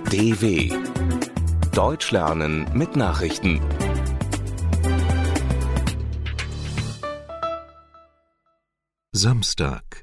DW Deutsch lernen mit Nachrichten. Samstag,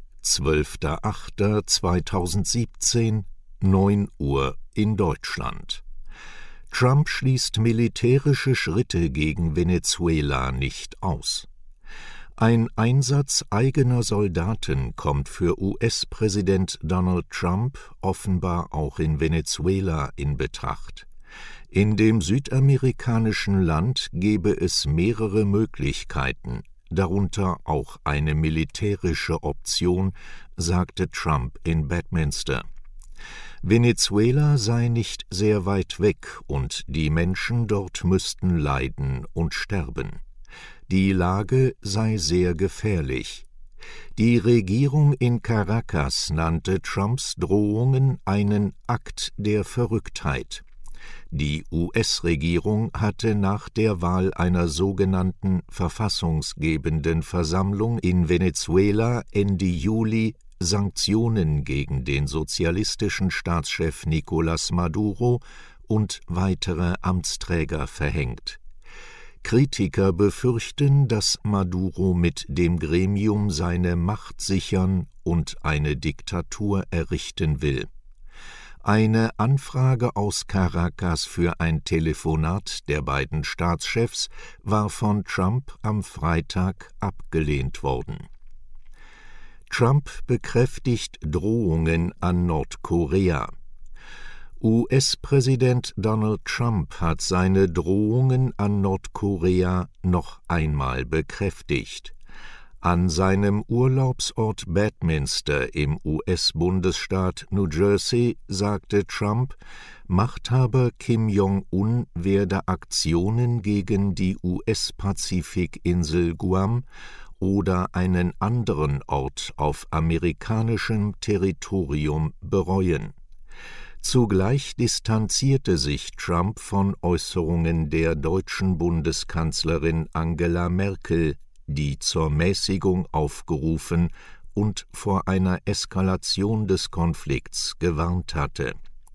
12.08.2017, 9 Uhr in Deutschland. Trump schließt militärische Schritte gegen Venezuela nicht aus. Ein Einsatz eigener Soldaten kommt für US-Präsident Donald Trump offenbar auch in Venezuela in Betracht. In dem südamerikanischen Land gebe es mehrere Möglichkeiten, darunter auch eine militärische Option, sagte Trump in Bedminster. Venezuela sei nicht sehr weit weg und die Menschen dort müssten leiden und sterben. Die Lage sei sehr gefährlich. Die Regierung in Caracas nannte Trumps Drohungen einen Akt der Verrücktheit. Die US-Regierung hatte nach der Wahl einer sogenannten verfassungsgebenden Versammlung in Venezuela Ende Juli Sanktionen gegen den sozialistischen Staatschef Nicolás Maduro und weitere Amtsträger verhängt. Kritiker befürchten, dass Maduro mit dem Gremium seine Macht sichern und eine Diktatur errichten will. Eine Anfrage aus Caracas für ein Telefonat der beiden Staatschefs war von Trump am Freitag abgelehnt worden. Trump bekräftigt Drohungen an Nordkorea. US-Präsident Donald Trump hat seine Drohungen an Nordkorea noch einmal bekräftigt. An seinem Urlaubsort Bedminster im US-Bundesstaat New Jersey sagte Trump, Machthaber Kim Jong-un werde Aktionen gegen die US-Pazifikinsel Guam oder einen anderen Ort auf amerikanischem Territorium bereuen. Zugleich distanzierte sich Trump von Äußerungen der deutschen Bundeskanzlerin Angela Merkel, die zur Mäßigung aufgerufen und vor einer Eskalation des Konflikts gewarnt hatte.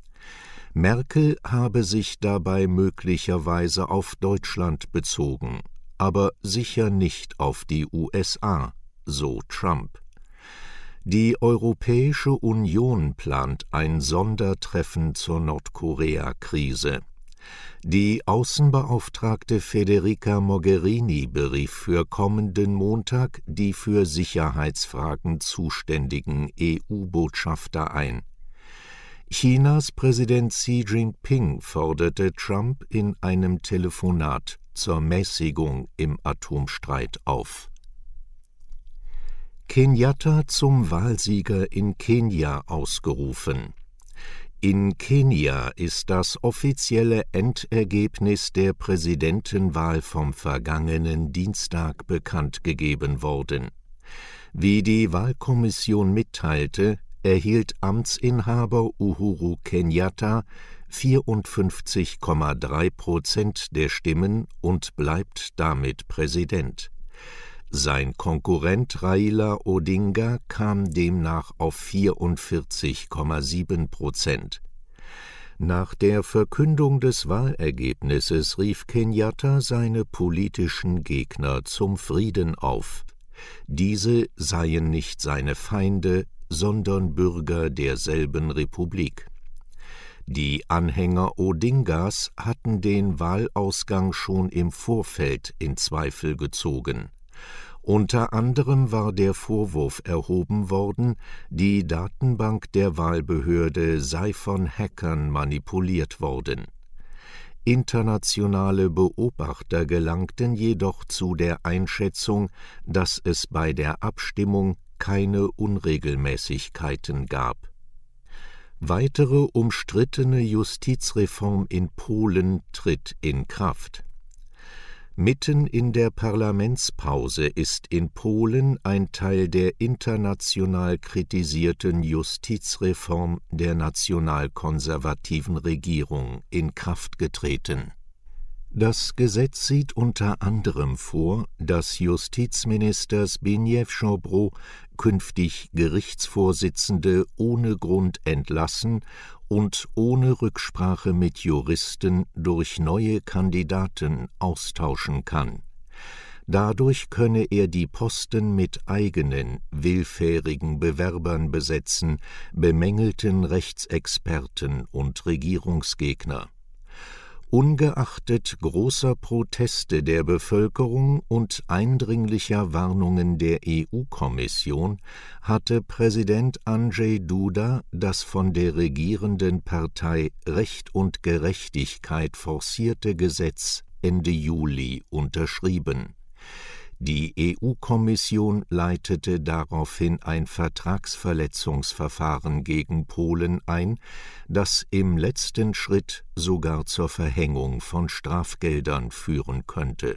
Merkel habe sich dabei möglicherweise auf Deutschland bezogen, aber sicher nicht auf die USA, so Trump. Die Europäische Union plant ein Sondertreffen zur Nordkorea-Krise. Die Außenbeauftragte Federica Mogherini berief für kommenden Montag die für Sicherheitsfragen zuständigen EU-Botschafter ein. Chinas Präsident Xi Jinping forderte Trump in einem Telefonat zur Mäßigung im Atomstreit auf. Kenyatta zum Wahlsieger in Kenia ausgerufen. In Kenia ist das offizielle Endergebnis der Präsidentenwahl vom vergangenen Dienstag bekannt gegeben worden. Wie die Wahlkommission mitteilte, erhielt Amtsinhaber Uhuru Kenyatta 54,3% der Stimmen und bleibt damit Präsident. Sein Konkurrent Raila Odinga kam demnach auf 44,7%. Nach der Verkündung des Wahlergebnisses rief Kenyatta seine politischen Gegner zum Frieden auf. Diese seien nicht seine Feinde, sondern Bürger derselben Republik. Die Anhänger Odingas hatten den Wahlausgang schon im Vorfeld in Zweifel gezogen. Unter anderem war der Vorwurf erhoben worden, die Datenbank der Wahlbehörde sei von Hackern manipuliert worden. Internationale Beobachter gelangten jedoch zu der Einschätzung, dass es bei der Abstimmung keine Unregelmäßigkeiten gab. Weitere umstrittene Justizreform in Polen tritt in Kraft. Mitten in der Parlamentspause ist in Polen ein Teil der international kritisierten Justizreform der nationalkonservativen Regierung in Kraft getreten. Das Gesetz sieht unter anderem vor, dass Justizminister Zbigniew Ziobro künftig Gerichtsvorsitzende ohne Grund entlassen und ohne Rücksprache mit Juristen durch neue Kandidaten austauschen kann. Dadurch könne er die Posten mit eigenen, willfährigen Bewerbern besetzen, bemängelten Rechtsexperten und Regierungsgegner. Ungeachtet großer Proteste der Bevölkerung und eindringlicher Warnungen der EU-Kommission hatte Präsident Andrzej Duda das von der regierenden Partei Recht und Gerechtigkeit forcierte Gesetz Ende Juli unterschrieben. Die EU-Kommission leitete daraufhin ein Vertragsverletzungsverfahren gegen Polen ein, das im letzten Schritt sogar zur Verhängung von Strafgeldern führen könnte.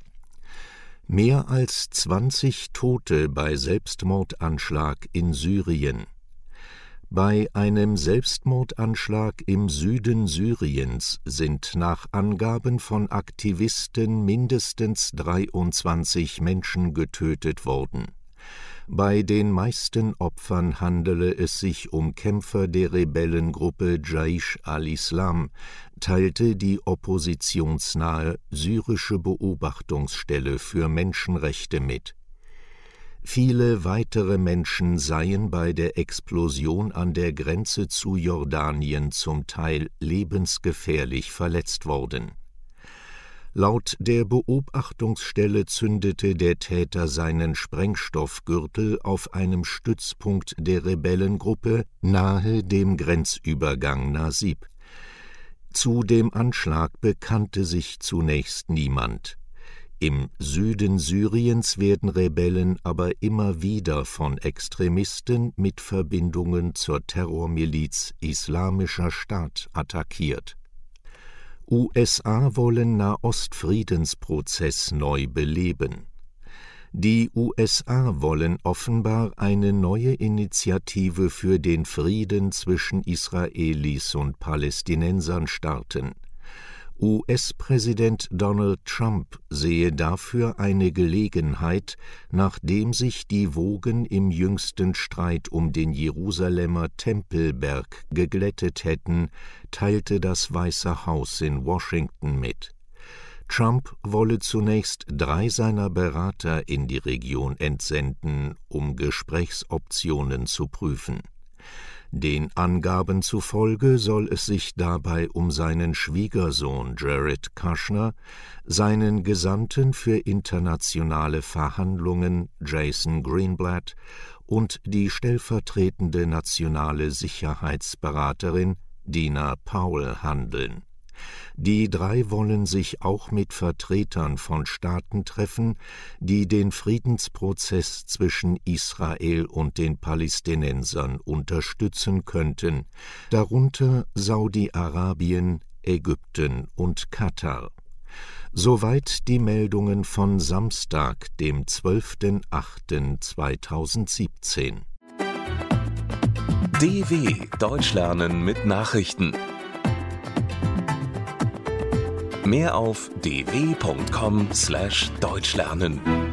Mehr als 20 Tote bei Selbstmordanschlag in Syrien. Bei einem Selbstmordanschlag im Süden Syriens sind nach Angaben von Aktivisten mindestens 23 Menschen getötet worden. Bei den meisten Opfern handele es sich um Kämpfer der Rebellengruppe Jaish al-Islam, teilte die oppositionsnahe syrische Beobachtungsstelle für Menschenrechte mit. Viele weitere Menschen seien bei der Explosion an der Grenze zu Jordanien zum Teil lebensgefährlich verletzt worden. Laut der Beobachtungsstelle zündete der Täter seinen Sprengstoffgürtel auf einem Stützpunkt der Rebellengruppe nahe dem Grenzübergang Nasib. Zu dem Anschlag bekannte sich zunächst niemand. Im Süden Syriens werden Rebellen aber immer wieder von Extremisten mit Verbindungen zur Terrormiliz Islamischer Staat attackiert. USA wollen Nahostfriedensprozess neu beleben. Die USA wollen offenbar eine neue Initiative für den Frieden zwischen Israelis und Palästinensern starten. US-Präsident Donald Trump sehe dafür eine Gelegenheit, nachdem sich die Wogen im jüngsten Streit um den Jerusalemer Tempelberg geglättet hätten, teilte das Weiße Haus in Washington mit. Trump wolle zunächst 3 seiner Berater in die Region entsenden, um Gesprächsoptionen zu prüfen. Den Angaben zufolge soll es sich dabei um seinen Schwiegersohn Jared Kushner, seinen Gesandten für internationale Verhandlungen Jason Greenblatt und die stellvertretende nationale Sicherheitsberaterin Dina Powell handeln. Die 3 wollen sich auch mit Vertretern von Staaten treffen, die den Friedensprozess zwischen Israel und den Palästinensern unterstützen könnten, darunter Saudi-Arabien, Ägypten und Katar. Soweit die Meldungen von Samstag, dem 12.08.2017. DW Deutsch lernen mit Nachrichten. Mehr auf dw.com/deutschlernen.